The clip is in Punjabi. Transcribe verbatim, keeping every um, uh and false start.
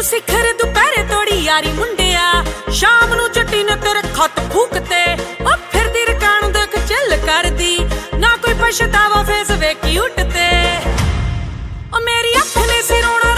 ਸਿਖਰ ਦੁਪਹਿਰੇ ਤੋੜੀ ਯਾਰੀ ਮੁੰਡਿਆ, ਸ਼ਾਮ ਨੂੰ ਚੱਟੀ ਨੇ ਤੇਰੇ ਖੱਤ ਫੂਕਤੇ। ਉਹ ਫਿਰਦੀ ਰਕਾਂ ਨੂੰ ਦੇਖ ਚਿੱਲ ਕਰਦੀ, ਨਾ ਕੋਈ ਪਛਤਾਵਾ ਫੇਸ ਵੇ ਕਿਊਟ ਤੇ। ਉਹ ਮੇਰੀ ਅੱਖ ਨੇ ਸੀ ਰੋਣਾ